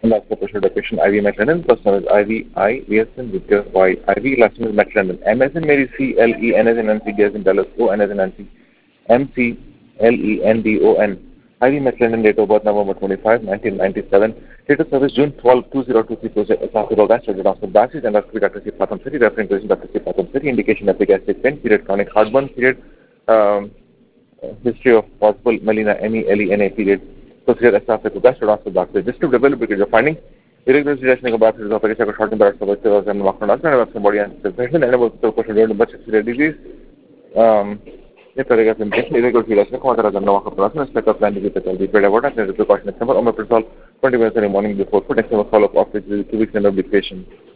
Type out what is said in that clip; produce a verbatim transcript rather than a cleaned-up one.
And that's the pressure patient I V McLennan. First name is I V I V S N Victor Y I V. Last name is McLennan. M as in Mary, C L E N as in Nancy, D as in Dallas, O N as in Nancy, M C L E N D O N. I V McLennan, date of birth November twenty-fifth, nineteen ninety-seven. Date of service June twelfth, two thousand twenty-three. South Rogas, Doctor Basis, and Doctor Doctor C. Patham City, referring to Doctor C. Patham City. Indication of gastric pain, period chronic heartburn, period. Um, history of possible melena, M E L E N A, period. Procedure established to gastric doctor doctor. Just to develop because you're finding irregular situation of gastric esophagus, a shortened barrel of the and macronus, and of somebody and presentation, and about the question of much disease. Um, if there is irregular situation, quarter as a no process, set up plan to get the predator and the precaution number, omeprazole twenty minutes in the morning before food, next time follow up after two weeks in the patient.